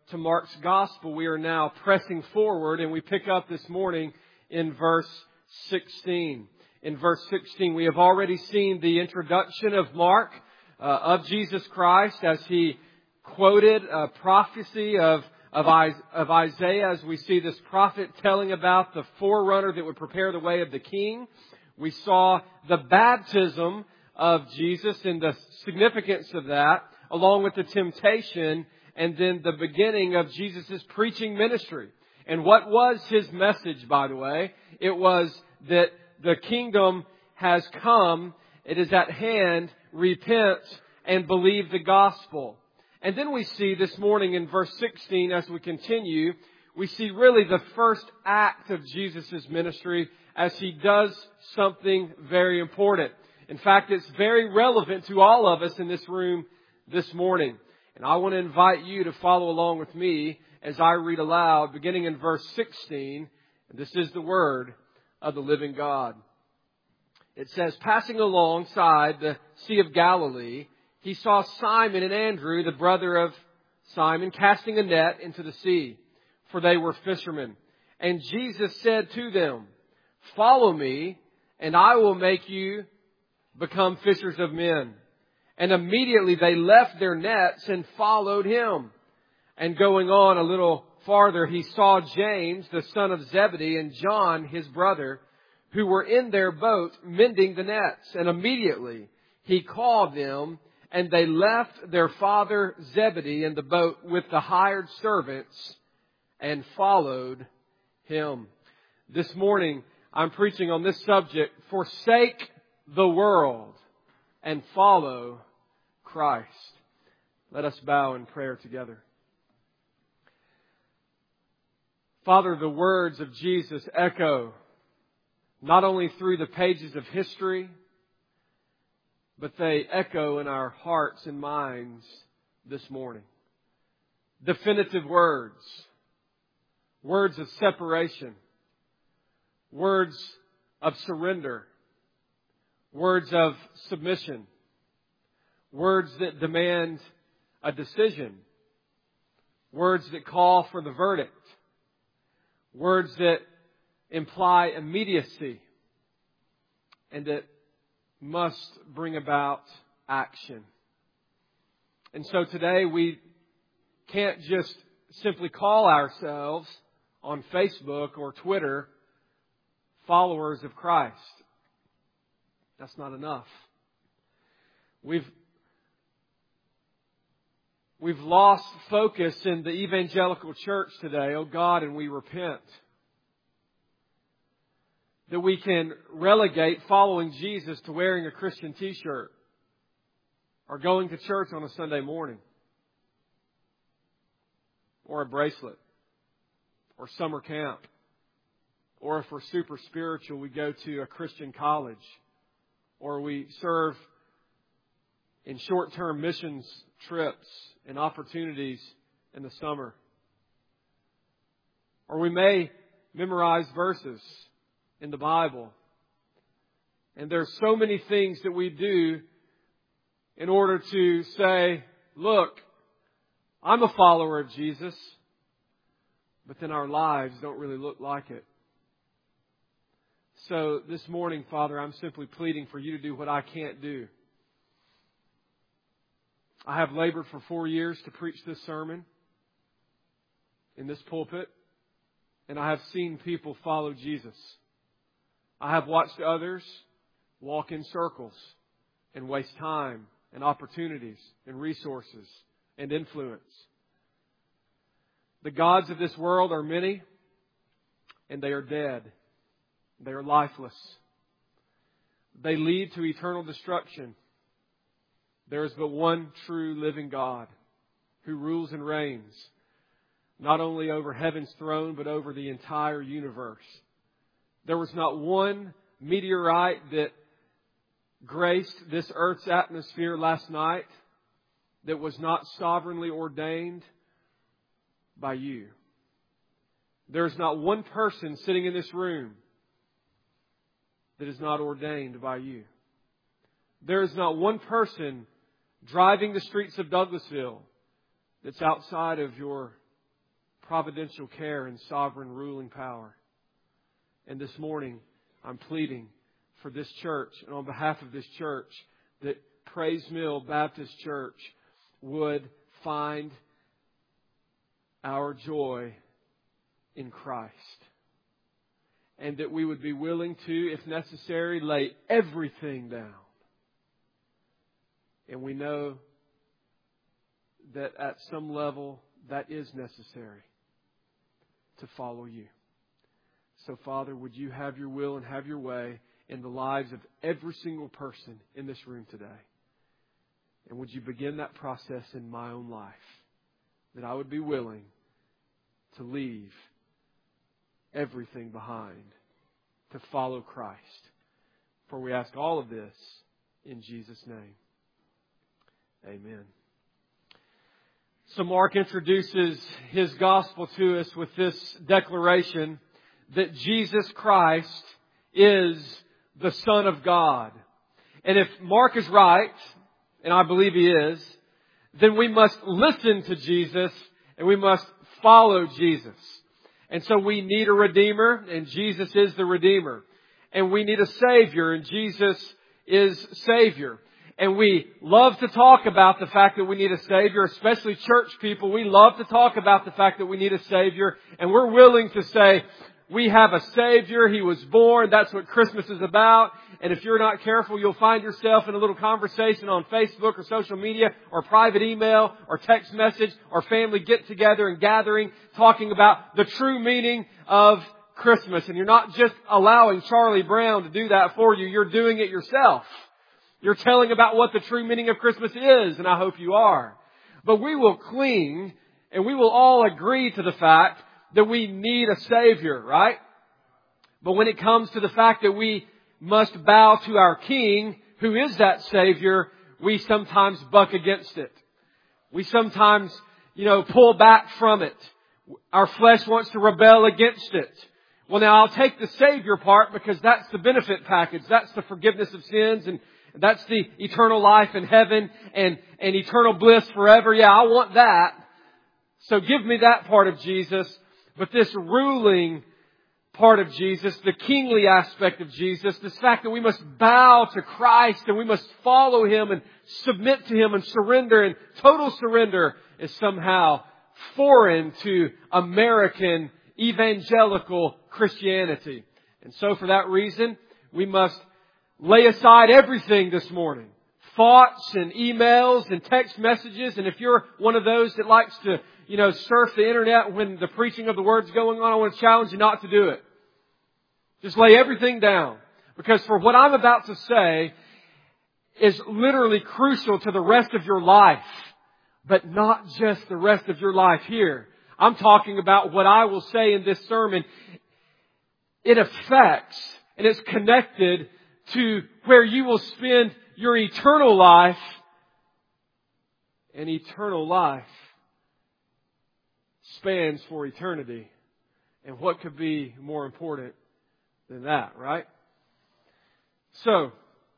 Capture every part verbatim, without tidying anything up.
to Mark's Gospel. We are now pressing forward, and we pick up this morning in verse sixteen. In verse sixteen, we have already seen the introduction of Mark, uh, of Jesus Christ, as he quoted a prophecy of, of, of Isaiah, as we see this prophet telling about the forerunner that would prepare the way of the King. We saw the baptism of Jesus and the significance of that, along with the temptation, and then the beginning of Jesus' preaching ministry. And what was His message, by the way? It was that the kingdom has come, it is at hand, repent and believe the gospel. And then we see this morning in verse sixteen, as we continue, we see really the first act of Jesus' ministry as He does something very important. In fact, it's very relevant to all of us in this room this morning. And I want to invite you to follow along with me as I read aloud, beginning in verse sixteen. And this is the word of the living God. It says, "Passing alongside the Sea of Galilee, He saw Simon and Andrew, the brother of Simon, casting a net into the sea, for they were fishermen. And Jesus said to them, 'Follow me, and I will make you become fishers of men.' And immediately they left their nets and followed Him. And going on a little farther, He saw James, the son of Zebedee, and John, his brother, who were in their boat mending the nets. And immediately He called them, and they left their father Zebedee in the boat with the hired servants and followed Him." This morning, I'm preaching on this subject: forsake the world and follow Christ. Let us bow in prayer together. Father, the words of Jesus echo not only through the pages of history, but they echo in our hearts and minds this morning. Definitive words, words of separation, words of surrender, words of submission, words that demand a decision, words that call for the verdict, words that imply immediacy, and that must bring about action. And so today we can't just simply call ourselves on Facebook or Twitter followers of Christ. That's not enough. We've We've lost focus in the evangelical church today, oh God, and we repent. That we can relegate following Jesus to wearing a Christian t-shirt or going to church on a Sunday morning or a bracelet or summer camp, or if we're super spiritual, we go to a Christian college, or we serve in short-term missions trips and opportunities in the summer. Or we may memorize verses in the Bible. And there's so many things that we do in order to say, look, I'm a follower of Jesus, but then our lives don't really look like it. So this morning, Father, I'm simply pleading for You to do what I can't do. I have labored for four years to preach this sermon in this pulpit, and I have seen people follow Jesus. I have watched others walk in circles and waste time and opportunities and resources and influence. The gods of this world are many, and they are dead. They are lifeless. They lead to eternal destruction. There is but one true living God who rules and reigns not only over heaven's throne, but over the entire universe. There was not one meteorite that graced this earth's atmosphere last night that was not sovereignly ordained by You. There is not one person sitting in this room that is not ordained by You. There is not one person driving the streets of Douglasville that's outside of Your providential care and sovereign ruling power. And this morning, I'm pleading for this church and on behalf of this church that Praise Mill Baptist Church would find our joy in Christ. And that we would be willing to, if necessary, lay everything down. And we know that at some level that is necessary to follow you. So, Father, would you have your will and have your way in the lives of every single person in this room today? And would you begin that process in my own life? That I would be willing to leave everything behind to follow Christ. For we ask all of this in Jesus' name. Amen. So Mark introduces his gospel to us with this declaration that Jesus Christ is the Son of God. And if Mark is right, and I believe he is, then we must listen to Jesus and we must follow Jesus. And so we need a Redeemer, and Jesus is the Redeemer. And we need a Savior, and Jesus is Savior. And we love to talk about the fact that we need a Savior, especially church people. We love to talk about the fact that we need a Savior. And we're willing to say, we have a Savior. He was born. That's what Christmas is about. And if you're not careful, you'll find yourself in a little conversation on Facebook or social media or private email or text message or family get together and gathering talking about the true meaning of Christmas. And you're not just allowing Charlie Brown to do that for you. You're doing it yourself. You're telling about what the true meaning of Christmas is, and I hope you are. But we will cling and we will all agree to the fact that we need a Savior, right? But when it comes to the fact that we must bow to our King, who is that Savior, we sometimes buck against it. We sometimes, you know, pull back from it. Our flesh wants to rebel against it. Well, now I'll take the Savior part because that's the benefit package. That's the forgiveness of sins, and that's the eternal life in heaven and, and eternal bliss forever. Yeah, I want that. So give me that part of Jesus. But this ruling part of Jesus, the kingly aspect of Jesus, this fact that we must bow to Christ and we must follow Him and submit to Him and surrender, and total surrender is somehow foreign to American evangelical Christianity. And so for that reason, we must lay aside everything this morning. Thoughts and emails and text messages. And if you're one of those that likes to, you know, surf the internet when the preaching of the Word's going on, I want to challenge you not to do it. Just lay everything down. Because for what I'm about to say is literally crucial to the rest of your life. But not just the rest of your life here. I'm talking about what I will say in this sermon. It affects and it's connected to where you will spend your eternal life. And eternal life spans for eternity. And what could be more important than that, right? So,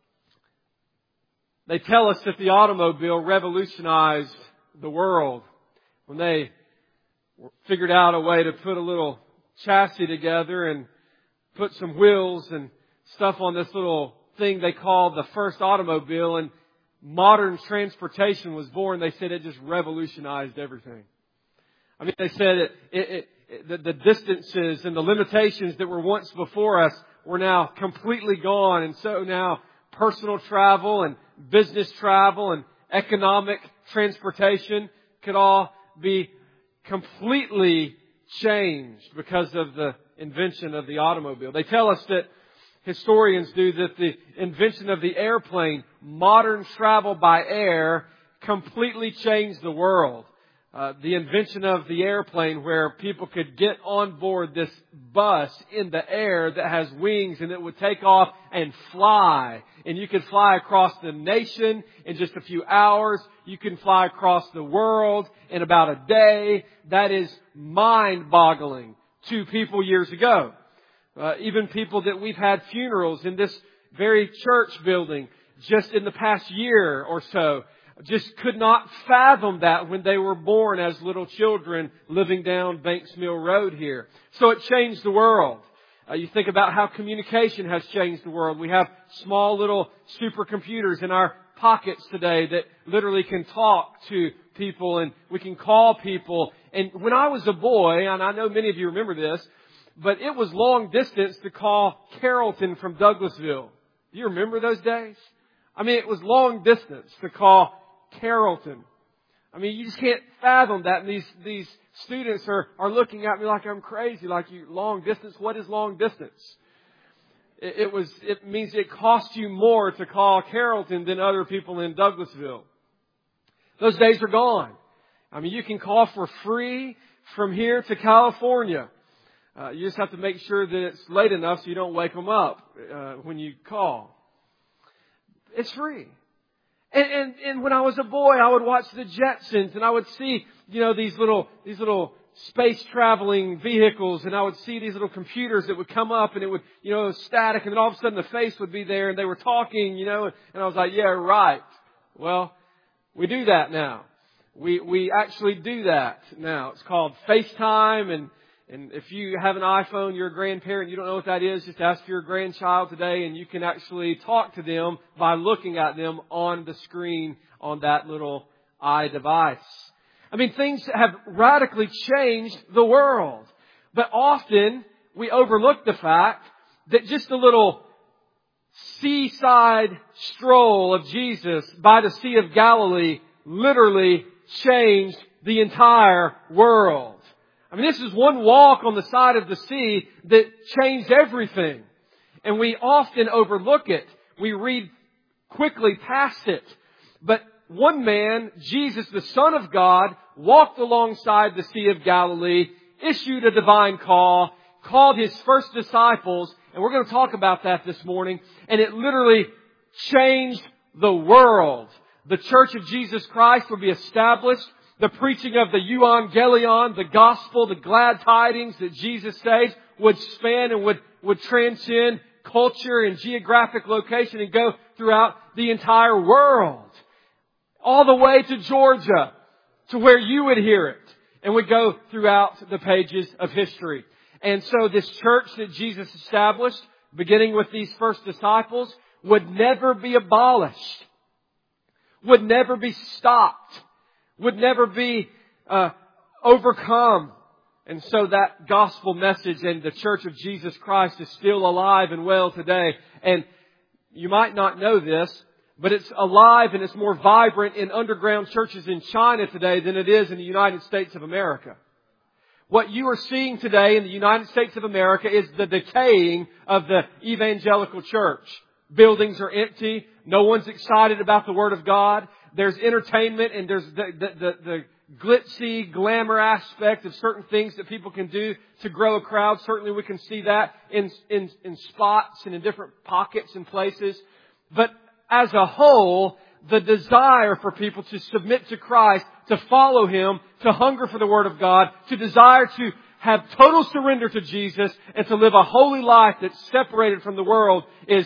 they tell us that the automobile revolutionized the world when they figured out a way to put a little chassis together and put some wheels and stuff on this little thing they called the first automobile, and modern transportation was born. They said it just revolutionized everything. I mean, they said it, it, it, it the, the distances and the limitations that were once before us were now completely gone. And so now personal travel and business travel and economic transportation could all be completely changed because of the invention of the automobile. They tell us that historians do that the invention of the airplane, modern travel by air, completely changed the world. Uh, the invention of the airplane, where people could get on board this bus in the air that has wings and it would take off and fly. And you could fly across the nation in just a few hours. You can fly across the world in about a day. That is mind-boggling to people years ago. Uh, even people that we've had funerals in this very church building just in the past year or so. just could not fathom that when they were born as little children living down Banks Mill Road here. So it changed the world. Uh, you think about how communication has changed the world. We have small little supercomputers in our pockets today that literally can talk to people, and we can call people. And when I was a boy, and I know many of you remember this, but it was long distance to call Carrollton from Douglasville. Do you remember those days? I mean, it was long distance to call Carrollton. I mean, you just can't fathom that. And these, these students are, are looking at me like I'm crazy, like you, long distance. What is long distance? It, it was, it means it costs you more to call Carrollton than other people in Douglasville. Those days are gone. I mean, you can call for free from here to California. Uh, you just have to make sure that it's late enough so you don't wake them up uh, when you call. It's free. And, and and when I was a boy, I would watch the Jetsons, and I would see, you know, these little these little space traveling vehicles, and I would see these little computers that would come up, and it would, you know, static, and then all of a sudden the face would be there, and they were talking, you know, and I was like, yeah, right. Well, we do that now. We we actually do that now. It's called FaceTime, and And if you have an iPhone, you're a grandparent, you don't know what that is, just ask your grandchild today, and you can actually talk to them by looking at them on the screen on that little iDevice. I mean, things have radically changed the world. But often we overlook the fact that just a little seaside stroll of Jesus by the Sea of Galilee literally changed the entire world. I mean, this is one walk on the side of the sea that changed everything. And we often overlook it. We read quickly past it. But one man, Jesus, the Son of God, walked alongside the Sea of Galilee, issued a divine call, called His first disciples, and we're going to talk about that this morning. And it literally changed the world. The Church of Jesus Christ will be established. The preaching of the euangelion, the gospel, the glad tidings that Jesus saves would span and would, would transcend culture and geographic location and go throughout the entire world. All the way to Georgia, to where you would hear it. And would go throughout the pages of history. And so this church that Jesus established, beginning with these first disciples, would never be abolished. Would never be stopped. Would never be uh, overcome. And so that gospel message and the Church of Jesus Christ is still alive and well today. And you might not know this, but it's alive and it's more vibrant in underground churches in China today than it is in the United States of America. What you are seeing today in the United States of America is the decaying of the evangelical church. Buildings are empty. No one's excited about the Word of God. There's entertainment and there's the, the, the, the glitzy, glamour aspect of certain things that people can do to grow a crowd. Certainly we can see that in, in, in spots and in different pockets and places. But as a whole, the desire for people to submit to Christ, to follow Him, to hunger for the Word of God, to desire to have total surrender to Jesus and to live a holy life that's separated from the world is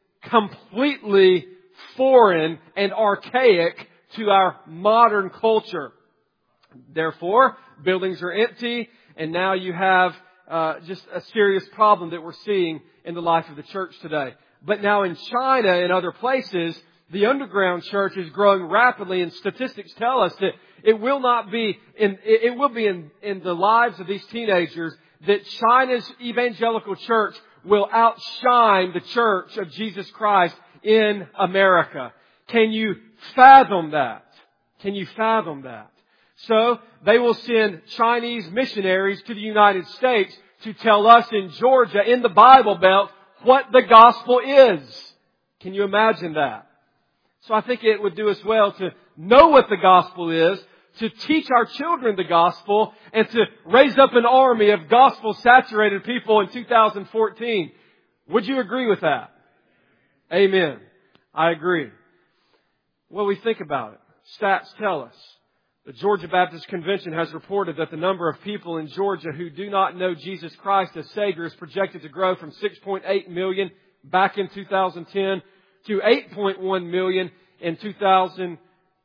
completely foreign and archaic to our modern culture. Therefore, buildings are empty, and now you have uh, just a serious problem that we're seeing in the life of the church today. But now in China and other places, the underground church is growing rapidly, and statistics tell us that it will not be in it will be in, in the lives of these teenagers that China's evangelical church will outshine the Church of Jesus Christ in America. Can you fathom that? Can you fathom that? So they will send Chinese missionaries to the United States to tell us in Georgia, in the Bible Belt, what the gospel is. Can you imagine that? So I think it would do us well to know what the gospel is, to teach our children the gospel, and to raise up an army of gospel-saturated people in two thousand fourteen. Would you agree with that? Amen. I agree. Well, we think about it. Stats tell us. The Georgia Baptist Convention has reported that the number of people in Georgia who do not know Jesus Christ as Savior is projected to grow from six point eight million back in two thousand ten to eight point one million in two thousand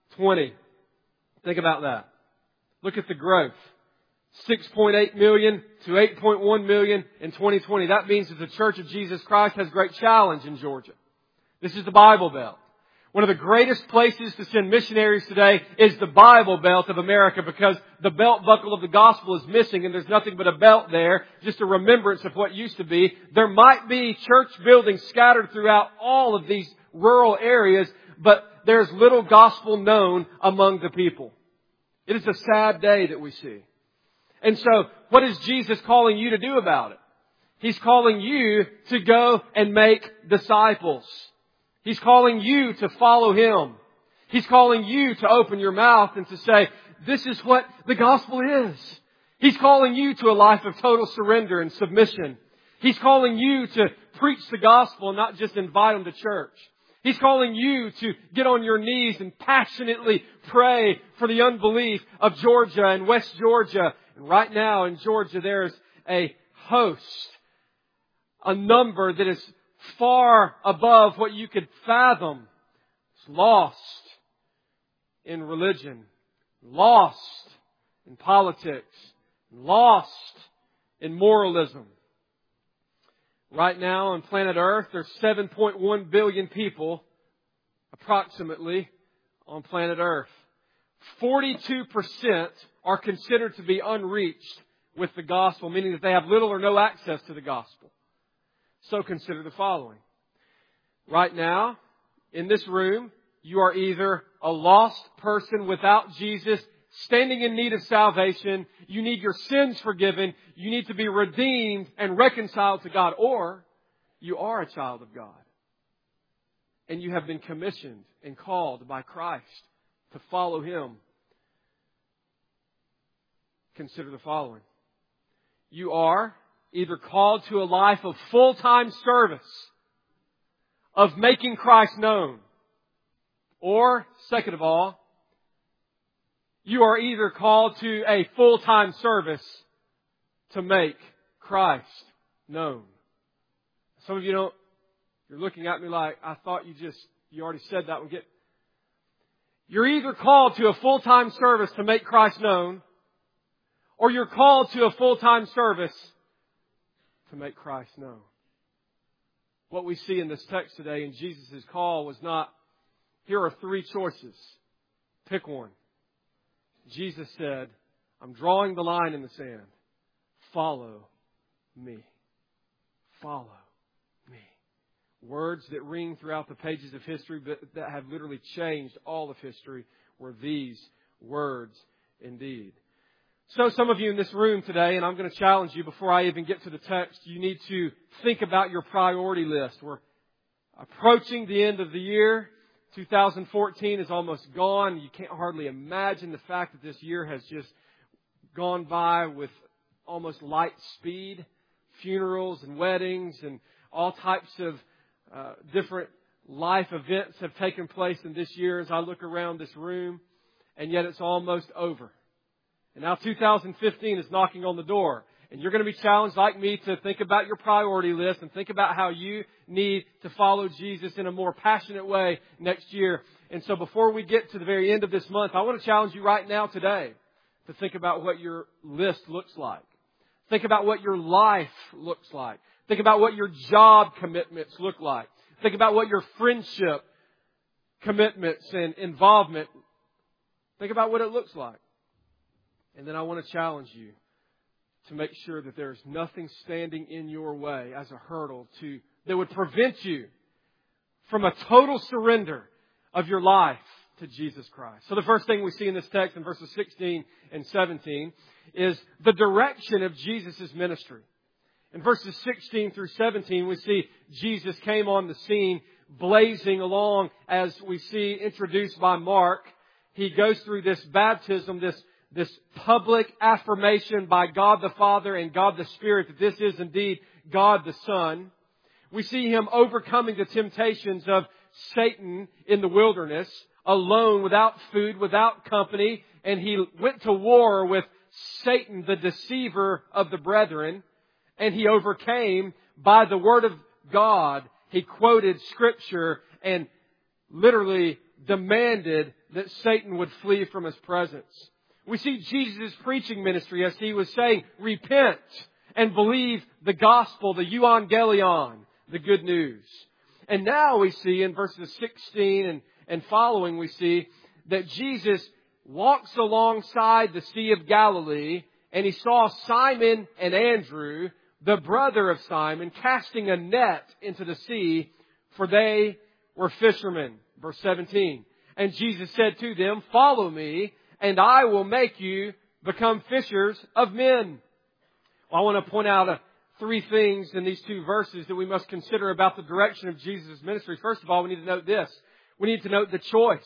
twenty. Think about that. Look at the growth. six point eight million to eight point one million in twenty twenty. That means that the Church of Jesus Christ has great challenge in Georgia. This is the Bible Belt. One of the greatest places to send missionaries today is the Bible Belt of America, because the belt buckle of the gospel is missing and there's nothing but a belt there, just a remembrance of what used to be. There might be church buildings scattered throughout all of these rural areas, but there's little gospel known among the people. It is a sad day that we see. And so, what is Jesus calling you to do about it? He's calling you to go and make disciples. He's calling you to follow Him. He's calling you to open your mouth and to say, this is what the gospel is. He's calling you to a life of total surrender and submission. He's calling you to preach the gospel and not just invite them to church. He's calling you to get on your knees and passionately pray for the unbelief of Georgia and West Georgia. And right now in Georgia there's a host, a number that is far above what you could fathom. It's lost in religion, lost in politics, lost in moralism. Right now on planet Earth, there's seven point one billion people, approximately, on planet Earth. forty-two percent are considered to be unreached with the gospel, meaning that they have little or no access to the gospel. So consider the following. Right now, in this room, you are either a lost person without Jesus, standing in need of salvation, you need your sins forgiven, you need to be redeemed and reconciled to God, or you are a child of God. And you have been commissioned and called by Christ to follow Him. Consider the following. You are either called to a life of full-time service, of making Christ known, or, second of all, you are either called to a full-time service to make Christ known. Some of you don't, you're looking at me like, I thought you just, you already said that one. Get, you're either called to a full-time service to make Christ known, or you're called to a full-time service to make Christ known. What we see in this text today in Jesus' call was not, here are three choices. Pick one. Jesus said, I'm drawing the line in the sand. Follow me. Follow me. Words that ring throughout the pages of history, but that have literally changed all of history, were these words indeed. So some of you in this room today, and I'm going to challenge you before I even get to the text, you need to think about your priority list. We're approaching the end of the year. two thousand fourteen is almost gone. You can't hardly imagine the fact that this year has just gone by with almost light speed. Funerals and weddings and all types of uh, different life events have taken place in this year as I look around this room. And yet it's almost over. And now two thousand fifteen is knocking on the door. And you're going to be challenged like me to think about your priority list and think about how you need to follow Jesus in a more passionate way next year. And so before we get to the very end of this month, I want to challenge you right now today to think about what your list looks like. Think about what your life looks like. Think about what your job commitments look like. Think about what your friendship commitments and involvement, think about what it looks like. And then I want to challenge you to make sure that there's nothing standing in your way as a hurdle to that would prevent you from a total surrender of your life to Jesus Christ. So the first thing we see in this text in verses sixteen and seventeen is the direction of Jesus' ministry. In verses sixteen through seventeen, we see Jesus came on the scene blazing along as we see introduced by Mark. He goes through this baptism, this This public affirmation by God the Father and God the Spirit that this is indeed God the Son. We see Him overcoming the temptations of Satan in the wilderness, alone, without food, without company. And He went to war with Satan, the deceiver of the brethren. And He overcame by the Word of God. He quoted Scripture and literally demanded that Satan would flee from His presence. We see Jesus' preaching ministry as He was saying, repent and believe the gospel, the euangelion, the good news. And now we see in verses sixteen and, and following, we see that Jesus walks alongside the Sea of Galilee, and He saw Simon and Andrew, the brother of Simon, casting a net into the sea, for they were fishermen. Verse seventeen. And Jesus said to them, follow me, and I will make you become fishers of men. Well, I want to point out a three things in these two verses that we must consider about the direction of Jesus' ministry. First of all, we need to note this. We need to note the choice.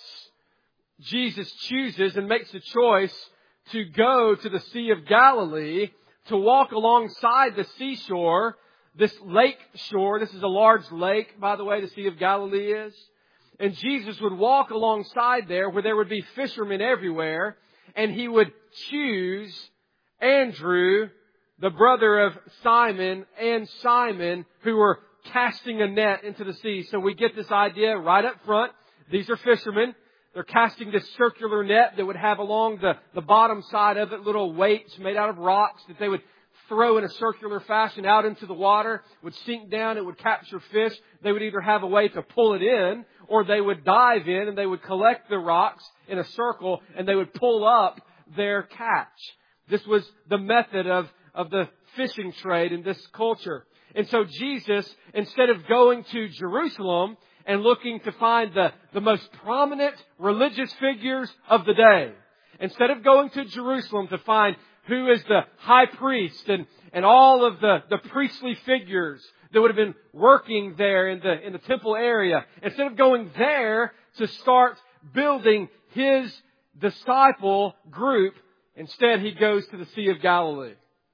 Jesus chooses and makes the choice to go to the Sea of Galilee, to walk alongside the seashore, this lake shore. This is a large lake, by the way, the Sea of Galilee is. And Jesus would walk alongside there where there would be fishermen everywhere, and He would choose Andrew, the brother of Simon, and Simon, who were casting a net into the sea. So we get this idea right up front. These are fishermen. They're casting this circular net that would have along the, the bottom side of it little weights made out of rocks that they would throw in a circular fashion out into the water, would sink down, it would capture fish. They would either have a way to pull it in, or they would dive in and they would collect the rocks in a circle and they would pull up their catch. This was the method of, of the fishing trade in this culture. And so Jesus, instead of going to Jerusalem and looking to find the, the most prominent religious figures of the day, instead of going to Jerusalem to find who is the high priest and, and all of the, the priestly figures that would have been working there in the, in the temple area, instead of going there to start building His disciple group, instead He goes to the Sea of Galilee.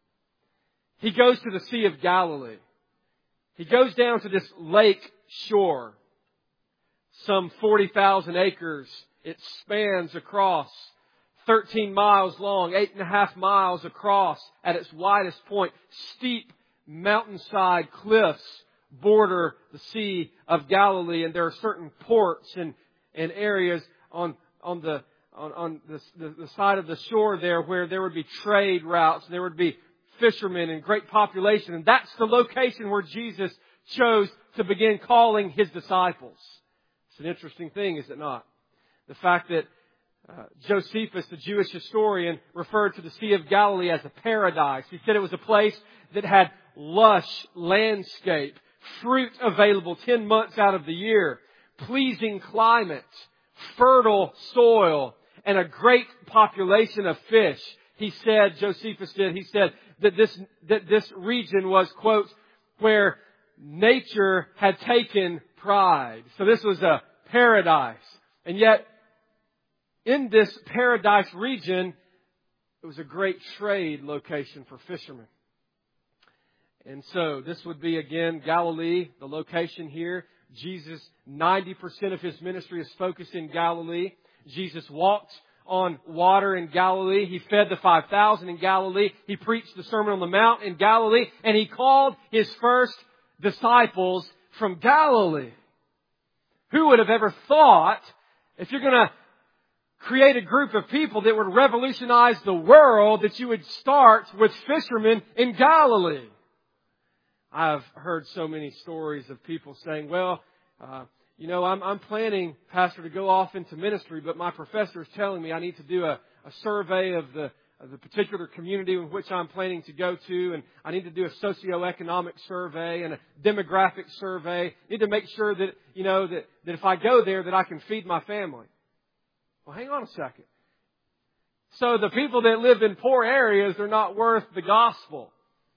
He goes to the Sea of Galilee. He goes down to this lake shore. Some forty thousand acres. It spans across thirteen miles long, eight and a half miles across at its widest point. Steep mountainside cliffs border the Sea of Galilee, and there are certain ports and, and areas on, on the on, on the, the, the side of the shore there where there would be trade routes and there would be fishermen and great population. And that's the location where Jesus chose to begin calling His disciples. It's an interesting thing, is it not? The fact that uh, Josephus, the Jewish historian, referred to the Sea of Galilee as a paradise. He said it was a place that had lush landscape, fruit available ten months out of the year, pleasing climate, fertile soil, and a great population of fish. He said, Josephus did, he said that this, that this region was, quote, where nature had taken pride. So this was a paradise. And yet, in this paradise region, it was a great trade location for fishermen. And so this would be, again, Galilee, the location here. Jesus, ninety percent of His ministry is focused in Galilee. Jesus walked on water in Galilee. He fed the five thousand in Galilee. He preached the Sermon on the Mount in Galilee. And He called His first disciples from Galilee. Who would have ever thought, if you're going to create a group of people that would revolutionize the world, that you would start with fishermen in Galilee? I've heard so many stories of people saying, well, uh, you know, I'm, I'm planning, Pastor, to go off into ministry, but my professor is telling me I need to do a, a survey of the, of the particular community in which I'm planning to go to, and I need to do a socioeconomic survey and a demographic survey. I need to make sure that, you know, that, that if I go there, that I can feed my family. Well, hang on a second. So the people that live in poor areas are not worth the gospel.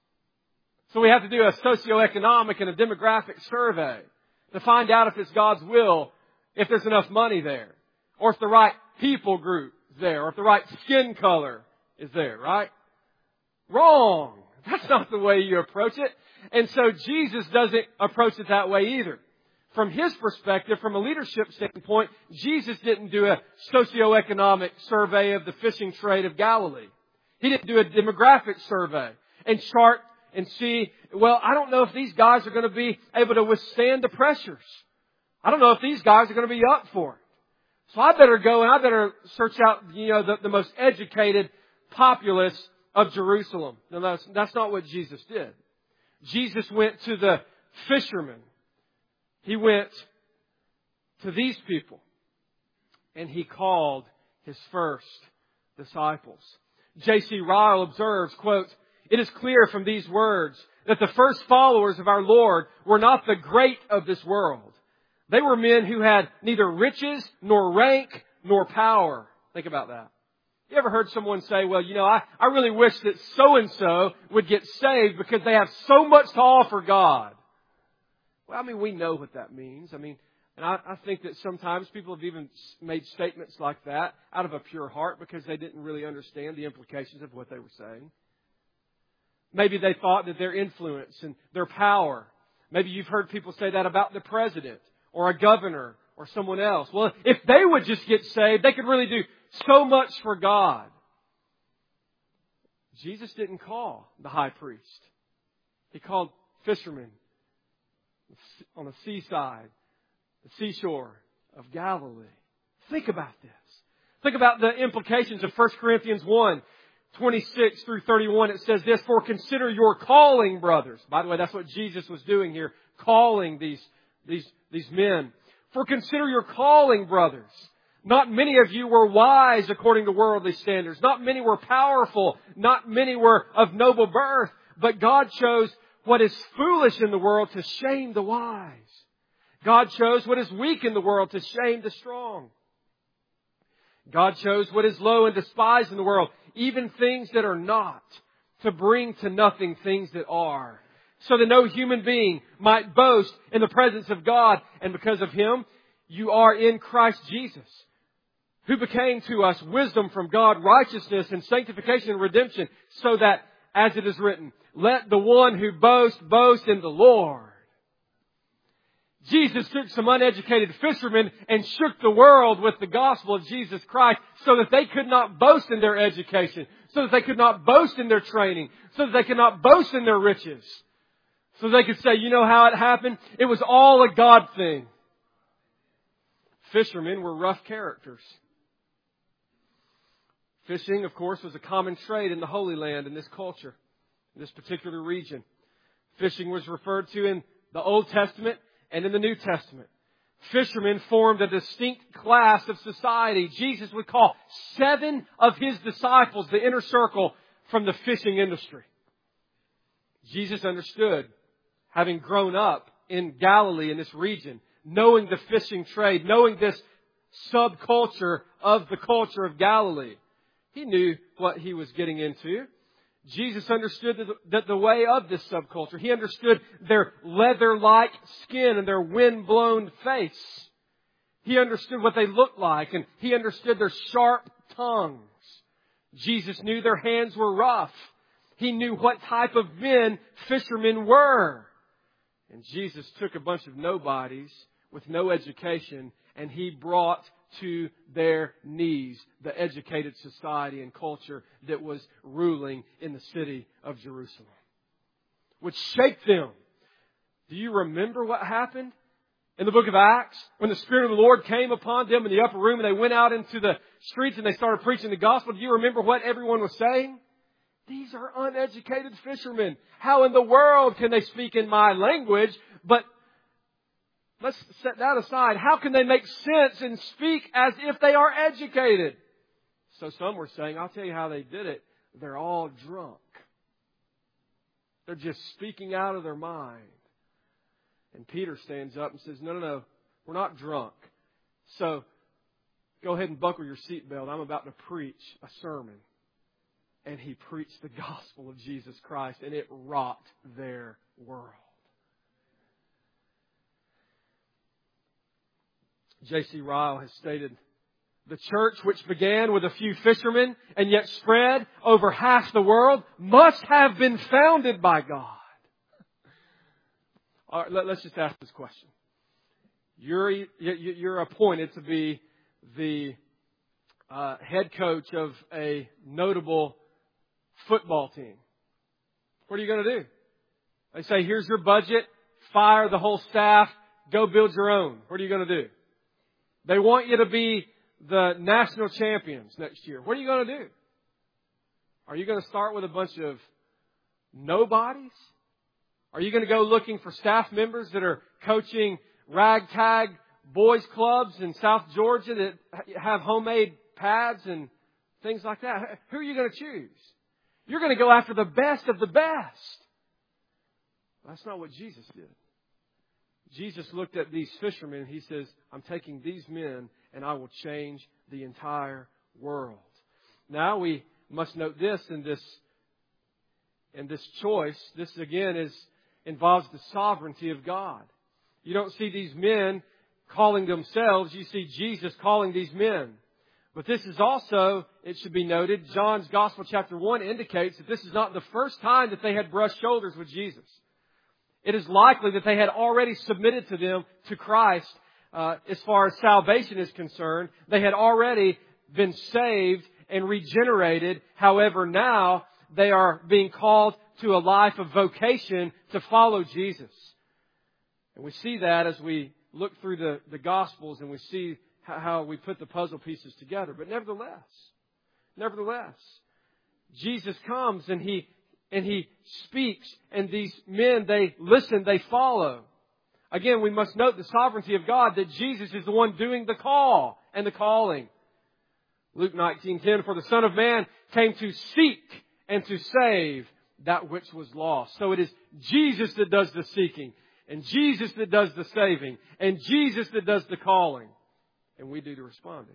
So we have to do a socioeconomic and a demographic survey to find out if it's God's will, if there's enough money there, or if the right people group is there, or if the right skin color is there, right? Wrong. That's not the way you approach it. And so Jesus doesn't approach it that way either. From His perspective, from a leadership standpoint, Jesus didn't do a socioeconomic survey of the fishing trade of Galilee. He didn't do a demographic survey and chart and see, well, I don't know if these guys are going to be able to withstand the pressures. I don't know if these guys are going to be up for it. So I better go and I better search out, you know, the, the most educated populace of Jerusalem. Now that's, that's not what Jesus did. Jesus went to the fishermen. He went to these people. And He called His first disciples. J C Ryle observes, quote, "It is clear from these words that the first followers of our Lord were not the great of this world. They were men who had neither riches, nor rank, nor power." Think about that. You ever heard someone say, well, you know, I, I really wish that so-and-so would get saved because they have so much to offer God? Well, I mean, we know what that means. I mean, and I, I think that sometimes people have even made statements like that out of a pure heart because they didn't really understand the implications of what they were saying. Maybe they thought that their influence and their power. Maybe you've heard people say that about the president or a governor or someone else. Well, if they would just get saved, they could really do so much for God. Jesus didn't call the high priest. He called fishermen on the seaside, the seashore of Galilee. Think about this. Think about the implications of First Corinthians one, twenty-six through thirty-one. It says this, "For consider your calling, brothers." By the way, that's what Jesus was doing here, calling these, these, these men. "For consider your calling, brothers. Not many of you were wise according to worldly standards. Not many were powerful. Not many were of noble birth. But God chose what is foolish in the world to shame the wise. God chose what is weak in the world to shame the strong. God chose what is low and despised in the world, even things that are not, to bring to nothing things that are, so that no human being might boast in the presence of God. And because of Him, you are in Christ Jesus, who became to us wisdom from God, righteousness and sanctification and redemption, so that, as it is written, let the one who boasts, boast in the Lord." Jesus took some uneducated fishermen and shook the world with the gospel of Jesus Christ so that they could not boast in their education, so that they could not boast in their training, so that they could not boast in their riches. So they could say, you know how it happened? It was all a God thing. Fishermen were rough characters. Fishing, of course, was a common trade in the Holy Land in this culture, in this particular region. Fishing was referred to in the Old Testament and in the New Testament. Fishermen formed a distinct class of society. Jesus would call seven of His disciples, the inner circle, from the fishing industry. Jesus understood, having grown up in Galilee, in this region, knowing the fishing trade, knowing this subculture of the culture of Galilee. He knew what He was getting into. Jesus understood that the way of this subculture. He understood their leather-like skin and their wind-blown face. He understood what they looked like, and He understood their sharp tongues. Jesus knew their hands were rough. He knew what type of men fishermen were. And Jesus took a bunch of nobodies with no education, and He brought to their knees the educated society and culture that was ruling in the city of Jerusalem, which shaped them. Do you remember what happened in the book of Acts when the Spirit of the Lord came upon them in the upper room and they went out into the streets and they started preaching the gospel? Do you remember what everyone was saying? These are uneducated fishermen. How in the world can they speak in my language? But let's set that aside. How can they make sense and speak as if they are educated? So some were saying, I'll tell you how they did it. They're all drunk. They're just speaking out of their mind. And Peter stands up and says, no, no, no, we're not drunk. So go ahead and buckle your seatbelt. I'm about to preach a sermon. And he preached the gospel of Jesus Christ, and it rocked their world. J C Ryle has stated, the church, which began with a few fishermen and yet spread over half the world, must have been founded by God. All right, let's just ask this question. You're, you're appointed to be the uh, head coach of a notable football team. What are you going to do? They say, here's your budget, fire the whole staff, go build your own. What are you going to do? They want you to be the national champions next year, what are you going to do? Are you going to start with a bunch of nobodies? Are you going to go looking for staff members that are coaching ragtag boys clubs in South Georgia that have homemade pads and things like that? Who are you going to choose? You're going to go after the best of the best. That's not what Jesus did. Jesus looked at these fishermen. He says, I'm taking these men and I will change the entire world. Now we must note this in this, in this choice. This again is involves the sovereignty of God. You don't see these men calling themselves. You see Jesus calling these men. But this is also, it should be noted, John's Gospel chapter one indicates that this is not the first time that they had brushed shoulders with Jesus. It is likely that they had already submitted to them, to Christ, uh, as far as salvation is concerned. They had already been saved and regenerated. However, now they are being called to a life of vocation to follow Jesus. And we see that as we look through the, the Gospels and we see how, how we put the puzzle pieces together. But nevertheless, nevertheless, Jesus comes and He and He speaks, and these men, they listen, they follow. Again, we must note the sovereignty of God, that Jesus is the one doing the call and the calling. Luke nineteen ten, for the Son of Man came to seek and to save that which was lost. So it is Jesus that does the seeking, and Jesus that does the saving, and Jesus that does the calling. And we do the responding.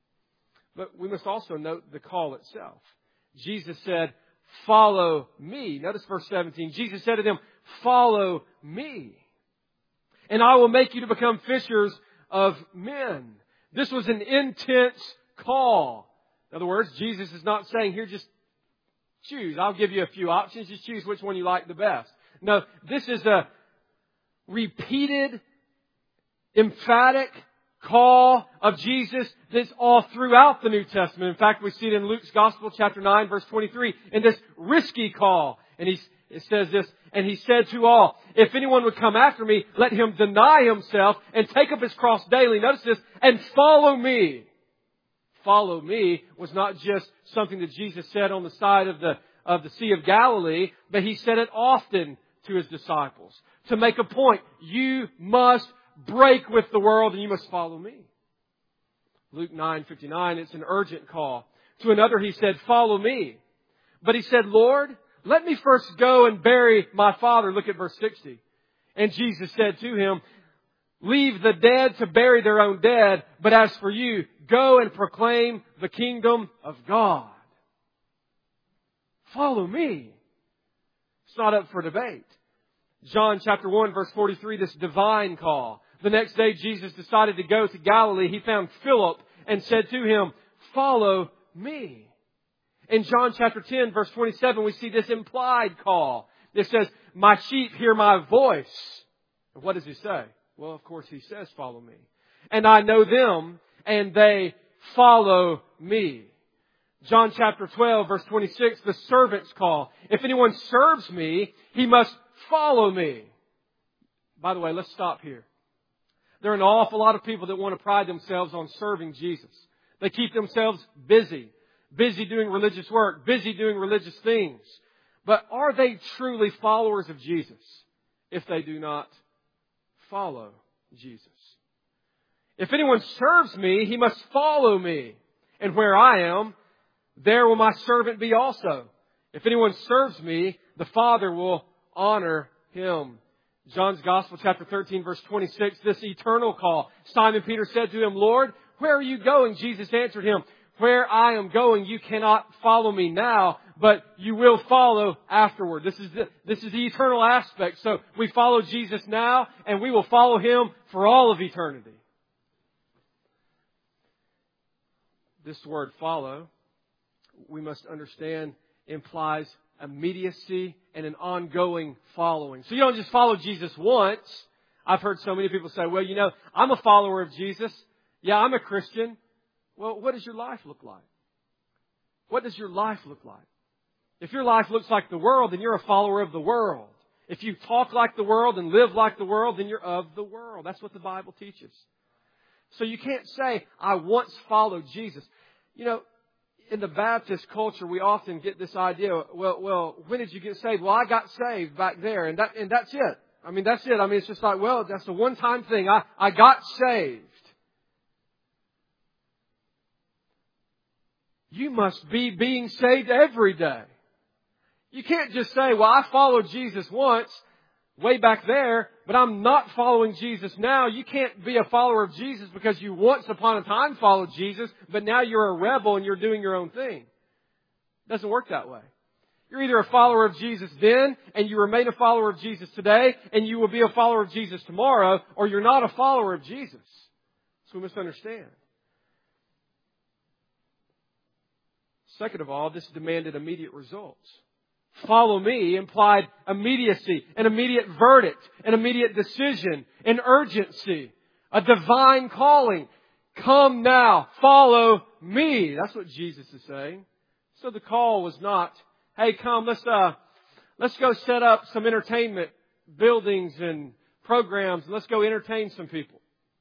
But we must also note the call itself. Jesus said, follow me. Notice verse seventeen. Jesus said to them, follow me, and I will make you to become fishers of men. This was an intense call. In other words, Jesus is not saying, here, just choose. I'll give you a few options. Just choose which one you like the best. No, this is a repeated, emphatic call of Jesus that's all throughout the New Testament. In fact, we see it in Luke's Gospel, chapter nine, verse twenty-three, in this risky call. And he, it says this, and He said to all, if anyone would come after me, let him deny himself and take up his cross daily. Notice this, and follow me. Follow me was not just something that Jesus said on the side of the, of the Sea of Galilee, but He said it often to His disciples to make a point. You must break with the world and you must follow me. Luke nine fifty-nine, it's an urgent call. To another He said, follow me. But he said, Lord, let me first go and bury my father. Look at verse sixty. And Jesus said to him, leave the dead to bury their own dead, but as for you, go and proclaim the kingdom of God. Follow me. It's not up for debate. John chapter one, verse forty-three, this divine call. The next day, Jesus decided to go to Galilee. He found Philip and said to him, follow me. In John chapter ten, verse twenty-seven, we see this implied call. It says, my sheep hear my voice. And what does He say? Well, of course, He says, follow me. And I know them, and they follow me. John chapter twelve, verse twenty-six, the servant's call. If anyone serves me, he must follow me. By the way, let's stop here. There are an awful lot of people that want to pride themselves on serving Jesus. They keep themselves busy, busy doing religious work, busy doing religious things. But are they truly followers of Jesus if they do not follow Jesus? If anyone serves me, he must follow me. And where I am, there will my servant be also. If anyone serves me, the Father will honor him. John's Gospel, chapter thirteen, verse twenty-six, this eternal call. Simon Peter said to Him, Lord, where are you going? Jesus answered him, where I am going, you cannot follow me now, but you will follow afterward. This is the, this is the eternal aspect. So we follow Jesus now, and we will follow Him for all of eternity. This word follow, we must understand, implies immediacy and an ongoing following. So you don't just follow Jesus once. I've heard so many people say, well, you know, I'm a follower of Jesus. Yeah, I'm a Christian. Well, what does your life look like? What does your life look like? If your life looks like the world, then you're a follower of the world. If you talk like the world and live like the world, then you're of the world. That's what the Bible teaches. So you can't say, I once followed Jesus. You know, in the Baptist culture, we often get this idea, well, well, when did you get saved? Well, I got saved back there, and that, and that's it. I mean, that's it. I mean, it's just like, well, that's a one-time thing. I, I got saved. You must be being saved every day. You can't just say, well, I followed Jesus once, way back there, but I'm not following Jesus now. You can't be a follower of Jesus because you once upon a time followed Jesus, but now you're a rebel and you're doing your own thing. It doesn't work that way. You're either a follower of Jesus then, and you remain a follower of Jesus today, and you will be a follower of Jesus tomorrow, or you're not a follower of Jesus. So we must understand. Second of all, this demanded immediate results. Follow me implied immediacy, an immediate verdict, an immediate decision, an urgency, a divine calling. Come now, follow me. That's what Jesus is saying. So the call was not, hey, come, let's uh, let's go set up some entertainment buildings and programs, and let's go entertain some people.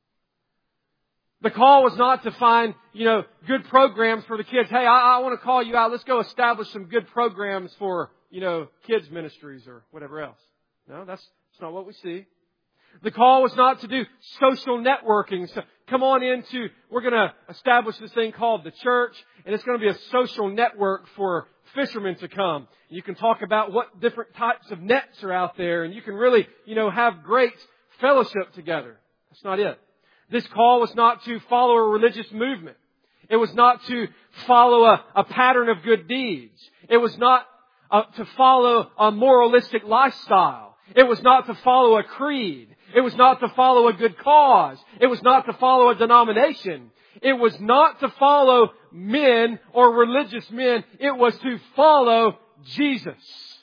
The call was not to find, you know, good programs for the kids. Hey, I, I want to call you out. Let's go establish some good programs for, you know, kids ministries or whatever else. No, that's, that's not what we see. The call was not to do social networking. So come on into, we're going to establish this thing called the church, and it's going to be a social network for fishermen to come. You can talk about what different types of nets are out there, and you can really, you know, have great fellowship together. That's not it. This call was not to follow a religious movement. It was not to follow a, a pattern of good deeds. It was not uh, to follow a moralistic lifestyle. It was not to follow a creed. It was not to follow a good cause. It was not to follow a denomination. It was not to follow men or religious men. It was to follow Jesus.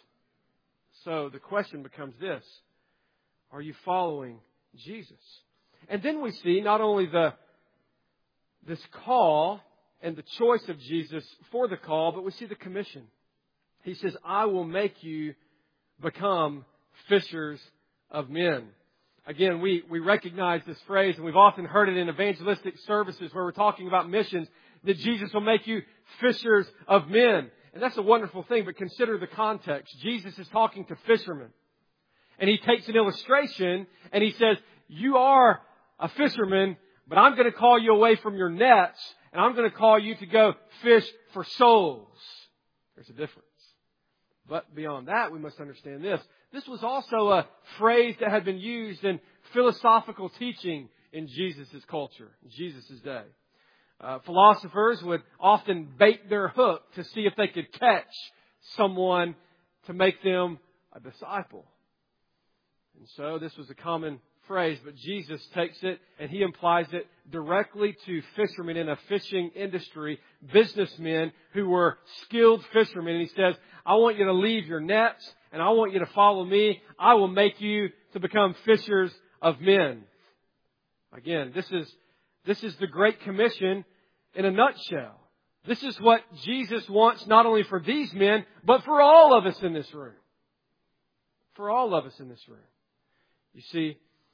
So the question becomes this: are you following Jesus? And then we see not only the this call and the choice of Jesus for the call, but we see the commission. He says, I will make you become fishers of men. Again, we, we recognize this phrase, and we've often heard it in evangelistic services where we're talking about missions, that Jesus will make you fishers of men. And that's a wonderful thing, but consider the context. Jesus is talking to fishermen. And He takes an illustration and He says, you are a fisherman, but I'm going to call you away from your nets, and I'm going to call you to go fish for souls. There's a difference. But beyond that, we must understand this. This was also a phrase that had been used in philosophical teaching in Jesus' culture, in Jesus' day. Uh, philosophers would often bait their hook to see if they could catch someone to make them a disciple. And so this was a common phrase, but Jesus takes it and He applies it directly to fishermen in a fishing industry, businessmen who were skilled fishermen. And He says, I want you to leave your nets and I want you to follow me. I will make you to become fishers of men. Again, this is, this is the Great Commission in a nutshell. This is what Jesus wants not only for these men, but for all of us in this room. For all of us in this room. You see,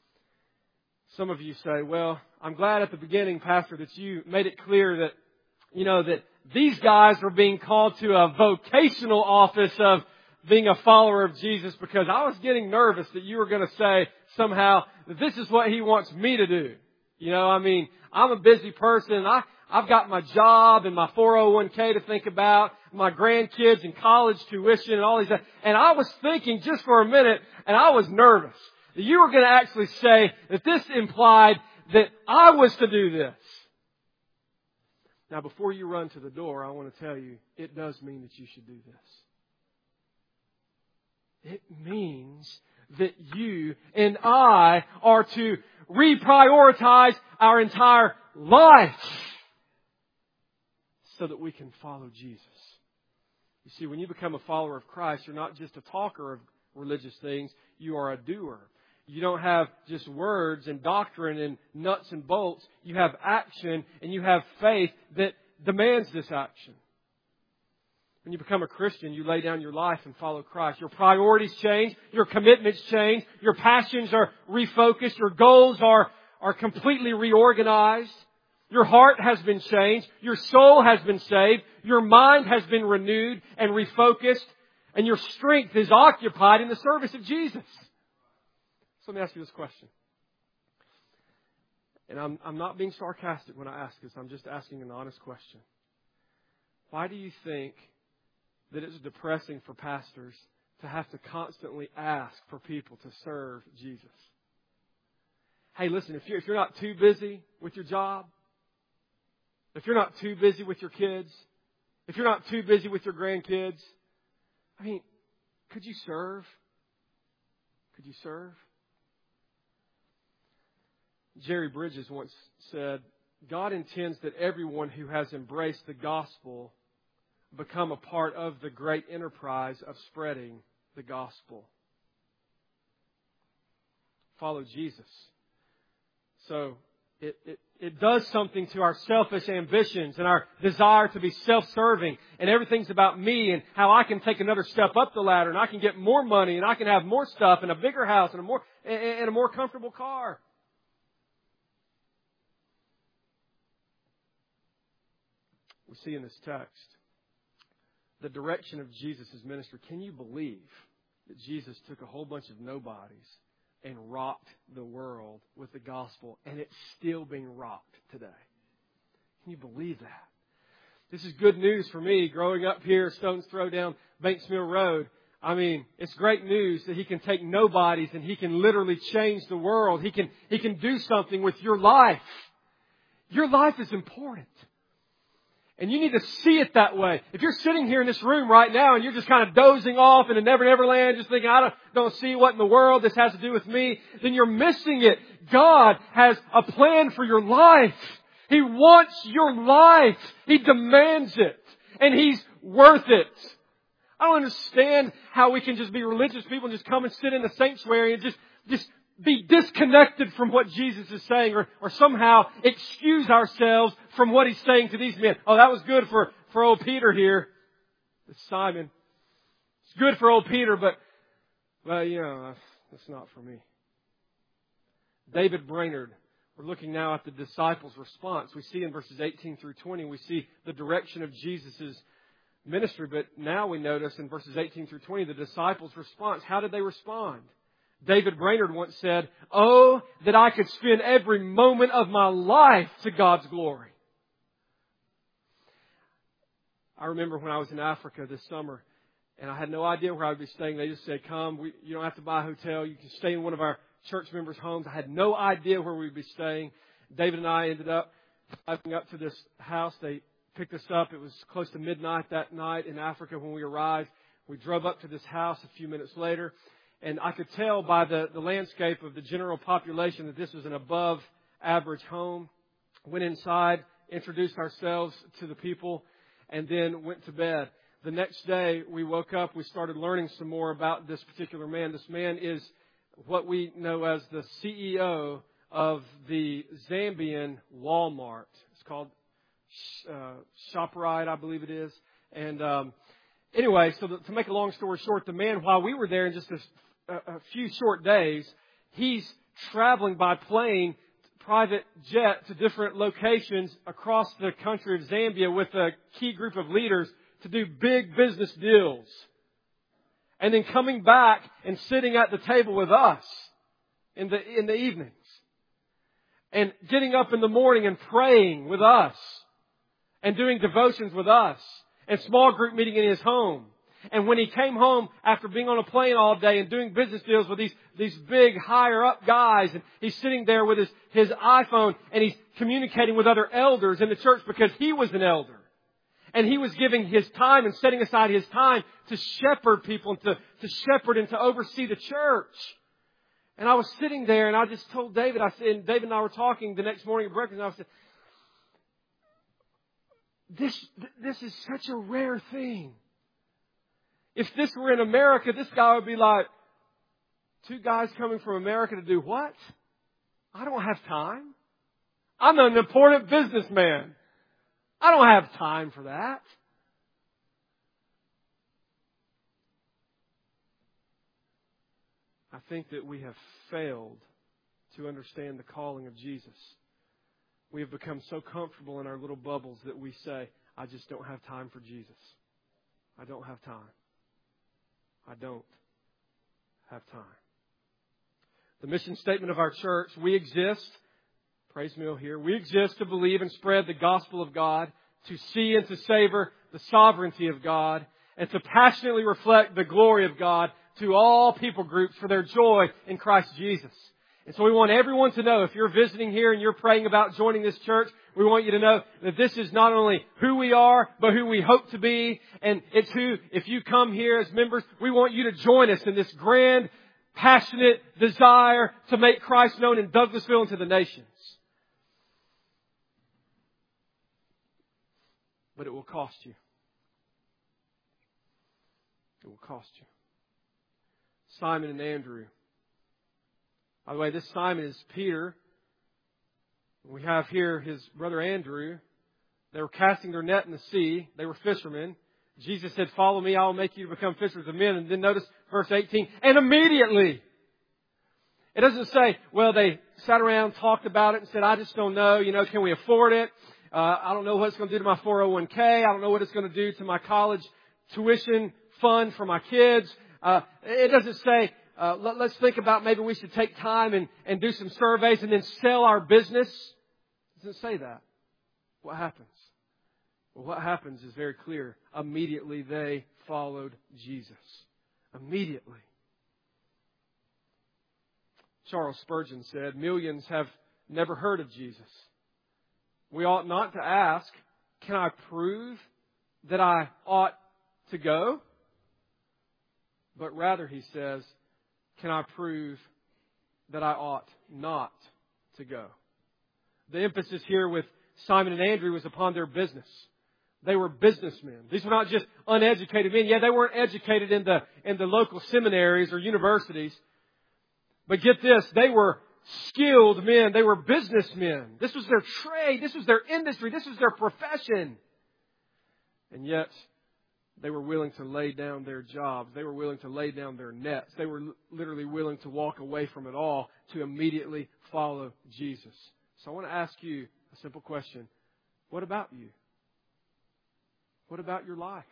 some of you say, well, I'm glad at the beginning, Pastor, that you made it clear that, you know, that these guys were being called to a vocational office of being a follower of Jesus, because I was getting nervous that you were going to say somehow that this is what He wants me to do. You know, I mean, I'm a busy person. I, I've got my job and my four oh one k to think about, my grandkids and college tuition and all these things. And I was thinking just for a minute, and I was nervous that you were going to actually say that this implied that I was to do this. Now, before you run to the door, I want to tell you, it does mean that you should do this. It means that you and I are to reprioritize our entire life so that we can follow Jesus. You see, when you become a follower of Christ, you're not just a talker of religious things, you are a doer. You don't have just words and doctrine and nuts and bolts. You have action and you have faith that demands this action. When you become a Christian, you lay down your life and follow Christ. Your priorities change. Your commitments change. Your passions are refocused. Your goals are are completely reorganized. Your heart has been changed. Your soul has been saved. Your mind has been renewed and refocused. And your strength is occupied in the service of Jesus. So let me ask you this question. And I'm, I'm not being sarcastic when I ask this. I'm just asking an honest question. Why do you think that it's depressing for pastors to have to constantly ask for people to serve Jesus? Hey, listen, if you're, if you're not too busy with your job, if you're not too busy with your kids, if you're not too busy with your grandkids, I mean, could you serve? Could you serve? Jerry Bridges once said, God intends that everyone who has embraced the gospel become a part of the great enterprise of spreading the gospel. Follow Jesus. So it, it, it does something to our selfish ambitions and our desire to be self-serving, and everything's about me and how I can take another step up the ladder and I can get more money and I can have more stuff and a bigger house and a more and a more comfortable car. We see in this text the direction of Jesus' ministry. Can you believe that Jesus took a whole bunch of nobodies and rocked the world with the gospel, and it's still being rocked today? Can you believe that? This is good news for me growing up here, Stone's Throw down Banks Mill Road. I mean, it's great news that He can take nobodies and He can literally change the world. He can, He can do something with your life. Your life is important. And you need to see it that way. If you're sitting here in this room right now and you're just kind of dozing off in a Never Never Land, just thinking, I don't, don't see what in the world this has to do with me, then you're missing it. God has a plan for your life. He wants your life. He demands it. And He's worth it. I don't understand how we can just be religious people and just come and sit in the sanctuary and just, just be disconnected from what Jesus is saying, or, or somehow excuse ourselves from what He's saying to these men. Oh, that was good for, for old Peter here. It's Simon. It's good for old Peter, but, well, you know, that's, that's not for me. David Brainerd. We're looking now at the disciples' response. We see in verses eighteen through twenty, we see the direction of Jesus' ministry, but now we notice in verses eighteen through twenty, the disciples' response. How did they respond? David Brainerd once said, "Oh, that I could spend every moment of my life to God's glory." I remember when I was in Africa this summer, and I had no idea where I would be staying. They just said, come, we, you don't have to buy a hotel. You can stay in one of our church members' homes. I had no idea where we'd be staying. David and I ended up driving up to this house. They picked us up. It was close to midnight that night in Africa when we arrived. We drove up to this house a few minutes later. And I could tell by the, the landscape of the general population that this was an above average home. Went inside, introduced ourselves to the people, and then went to bed. The next day we woke up, we started learning some more about this particular man. This man is what we know as the C E O of the Zambian Walmart. It's called uh, ShopRite, I believe it is. And um, anyway, so the, to make a long story short, the man, while we were there in just a a few short days, he's traveling by plane, private jet, to different locations across the country of Zambia with a key group of leaders to do big business deals. And then coming back and sitting at the table with us in the, in the evenings. And getting up in the morning and praying with us. And doing devotions with us. And small group meeting in his home. And when he came home after being on a plane all day and doing business deals with these, these big higher up guys, and he's sitting there with his, his iPhone and he's communicating with other elders in the church because he was an elder. And he was giving his time and setting aside his time to shepherd people and to, to shepherd and to oversee the church. And I was sitting there and I just told David, I said, and David and I were talking the next morning at breakfast, and I said, this, this is such a rare thing. If this were in America, this guy would be like, two guys coming from America to do what? I don't have time. I'm an important businessman. I don't have time for that. I think that we have failed to understand the calling of Jesus. We have become so comfortable in our little bubbles that we say, I just don't have time for Jesus. I don't have time. I don't have time. The mission statement of our church, we exist, praise Mill here, we exist to believe and spread the gospel of God, to see and to savor the sovereignty of God, and to passionately reflect the glory of God to all people groups for their joy in Christ Jesus. And so we want everyone to know, if you're visiting here and you're praying about joining this church, we want you to know that this is not only who we are, but who we hope to be. And it's who, if you come here as members, we want you to join us in this grand, passionate desire to make Christ known in Douglasville and to the nations. But it will cost you. It will cost you. Simon and Andrew. By the way, this Simon is Peter. We have here his brother Andrew. They were casting their net in the sea. They were fishermen. Jesus said, follow me, I will make you to become fishers of men. And then notice verse eighteen. And immediately. It doesn't say, well, they sat around, talked about it, and said, I just don't know. You know, can we afford it? Uh, I don't know what it's going to do to my four oh one k. I don't know what it's going to do to my college tuition fund for my kids. Uh, it doesn't say, uh, let, let's think about maybe we should take time and, and do some surveys and then sell our business. It doesn't say that. What happens? Well, what happens is very clear. Immediately they followed Jesus. Immediately. Charles Spurgeon said, millions have never heard of Jesus. We ought not to ask, can I prove that I ought to go? But rather, he says, can I prove that I ought not to go? The emphasis here with Simon and Andrew was upon their business. They were businessmen. These were not just uneducated men. Yeah, they weren't educated in the, in the local seminaries or universities. But get this, they were skilled men. They were businessmen. This was their trade. This was their industry. This was their profession. And yet, they were willing to lay down their jobs. They were willing to lay down their nets. They were literally willing to walk away from it all to immediately follow Jesus. So I want to ask you a simple question. What about you? What about your life?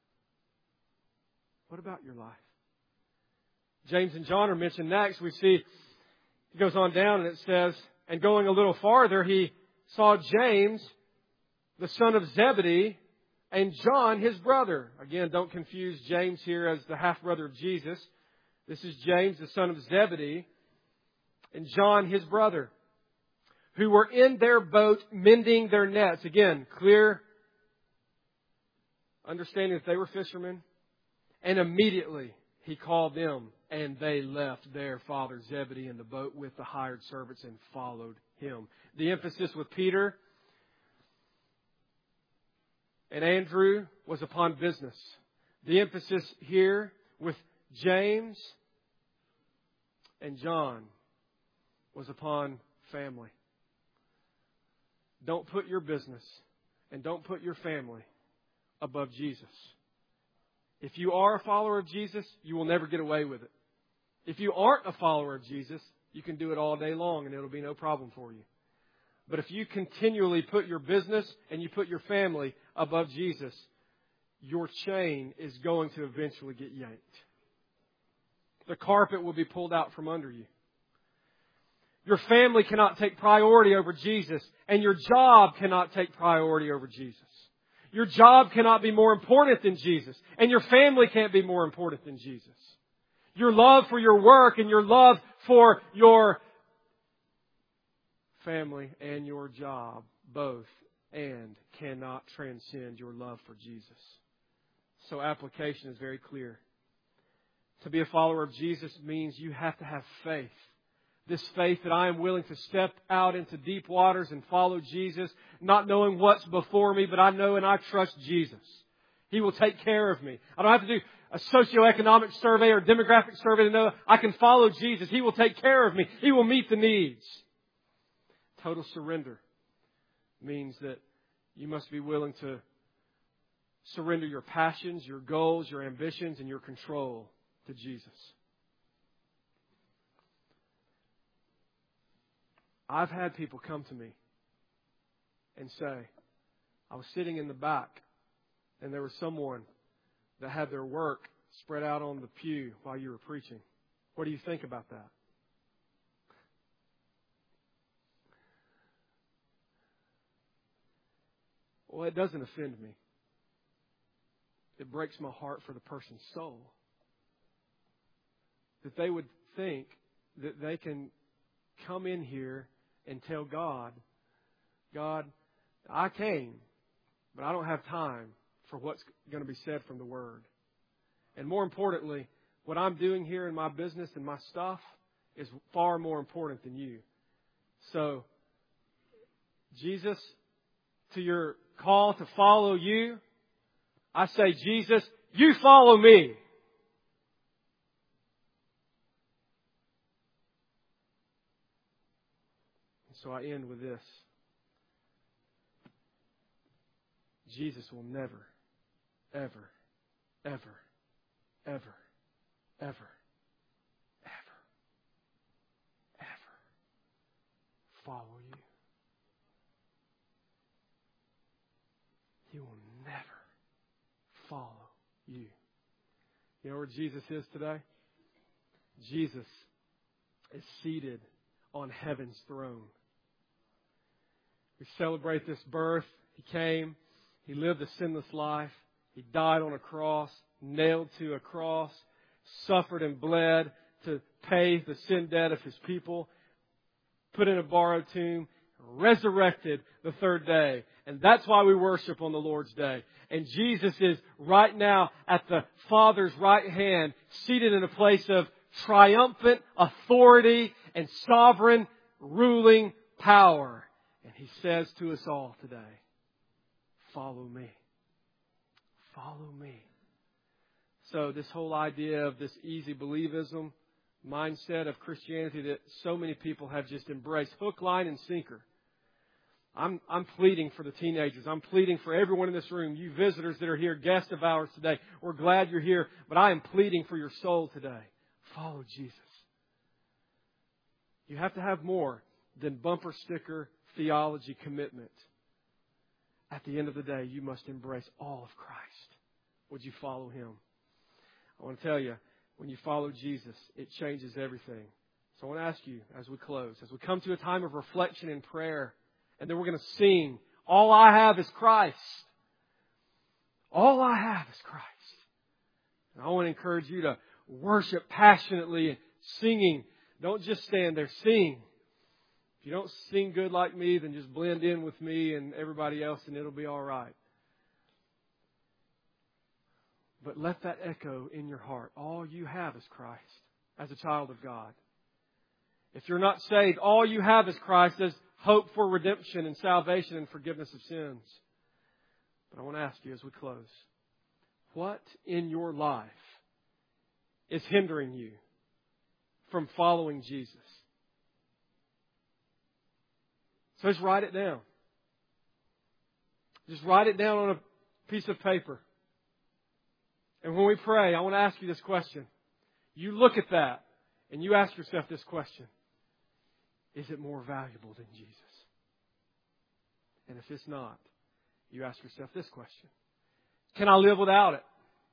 What about your life? James and John are mentioned next. We see, he goes on down and it says, and going a little farther, he saw James, the son of Zebedee, and John, his brother. Again, don't confuse James here as the half-brother of Jesus. This is James, the son of Zebedee, and John, his brother, who were in their boat mending their nets. Again, clear understanding that they were fishermen. And immediately he called them, and they left their father Zebedee in the boat with the hired servants and followed him. The emphasis with Peter and Andrew was upon business. The emphasis here with James and John was upon family. Don't put your business and don't put your family above Jesus. If you are a follower of Jesus, you will never get away with it. If you aren't a follower of Jesus, you can do it all day long and it'll be no problem for you. But if you continually put your business and you put your family above Jesus, your chain is going to eventually get yanked. The carpet will be pulled out from under you. Your family cannot take priority over Jesus, and your job cannot take priority over Jesus. Your job cannot be more important than Jesus, and your family can't be more important than Jesus. Your love for your work and your love for your family and your job, both, and cannot transcend your love for Jesus. So application is very clear. To be a follower of Jesus means you have to have faith. This faith that I am willing to step out into deep waters and follow Jesus, not knowing what's before me, but I know and I trust Jesus. He will take care of me. I don't have to do a socioeconomic survey or demographic survey to know I can follow Jesus. He will take care of me. He will meet the needs. Total surrender means that you must be willing to surrender your passions, your goals, your ambitions, and your control to Jesus. I've had people come to me and say, I was sitting in the back and there was someone that had their work spread out on the pew while you were preaching. What do you think about that? Well, it doesn't offend me. It breaks my heart for the person's soul. That they would think that they can come in here and tell God, God, I came, but I don't have time for what's going to be said from the Word. And more importantly, what I'm doing here in my business and my stuff is far more important than you. So, Jesus, to your call to follow you, I say, Jesus, you follow me. So I end with this. Jesus will never, ever, ever, ever, ever, ever, ever follow you. He will never follow you. You know where Jesus is today? Jesus is seated on heaven's throne. We celebrate this birth. He came. He lived a sinless life. He died on a cross, nailed to a cross, suffered and bled to pay the sin debt of His people, put in a borrowed tomb, resurrected the third day. And that's why we worship on the Lord's Day. And Jesus is right now at the Father's right hand, seated in a place of triumphant authority and sovereign ruling power. And He says to us all today, follow me. Follow me. So this whole idea of this easy believism mindset of Christianity that so many people have just embraced, hook, line, and sinker. I'm, I'm pleading for the teenagers. I'm pleading for everyone in this room, you visitors that are here, guests of ours today. We're glad you're here, but I am pleading for your soul today. Follow Jesus. You have to have more than bumper sticker theology commitment. At the end of the day, you must embrace all of Christ. Would you follow Him? I want to tell you, when you follow Jesus, it changes everything. So I want to ask you as we close, as we come to a time of reflection and prayer, and then we're going to sing, all I have is Christ. All I have is Christ. And I want to encourage you to worship passionately, singing. Don't just stand there, sing. If you don't sing good like me, then just blend in with me and everybody else and it'll be all right. But let that echo in your heart. All you have is Christ as a child of God. If you're not saved, all you have is Christ as hope for redemption and salvation and forgiveness of sins. But I want to ask you as we close, what in your life is hindering you from following Jesus? So just write it down. Just write it down on a piece of paper. And when we pray, I want to ask you this question. You look at that and you ask yourself this question. Is it more valuable than Jesus? And if it's not, you ask yourself this question. Can I live without it?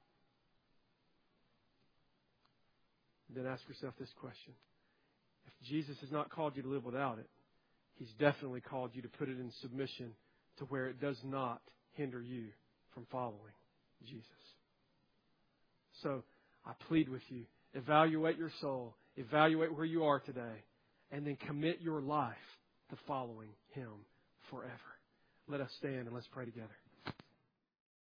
Then ask yourself this question. If Jesus has not called you to live without it, He's definitely called you to put it in submission to where it does not hinder you from following Jesus. So I plead with you, evaluate your soul, evaluate where you are today, and then commit your life to following Him forever. Let us stand and let's pray together.